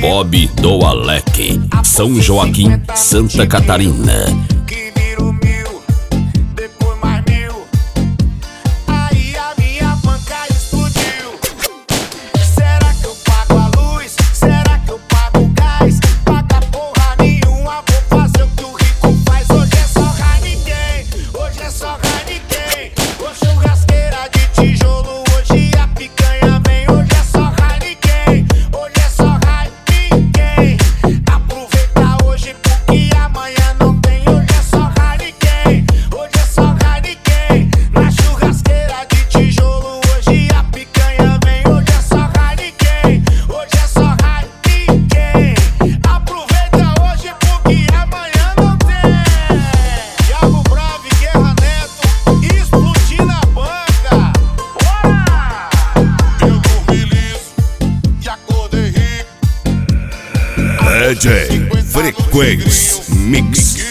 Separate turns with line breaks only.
Bob do Alec, São Joaquim, Santa Catarina.
Que vira o 1000, depois mais 1000. Aí a minha banca explodiu. Será que eu pago a luz? Será que eu pago o gás? Paga porra nenhuma, vou fazer o que o rico faz. Hoje é só Heineken, hoje é só Heineken. Hoje churrasqueira de tijolo, hoje a picanha vem. Hoje é só Heineken, hoje é só Heineken. Aproveita hoje porque amanhã não tem. Hoje é só Heineken, hoje é só Heineken. Na churrasqueira de tijolo, hoje a picanha vem. Hoje é só Heineken, hoje é só Heineken. Aproveita hoje porque amanhã não tem. Thiago Bravo e Guerra Neto explodindo a banca. Bora! Eu dormi liso e acordei rico.
DJ Frequência Mix.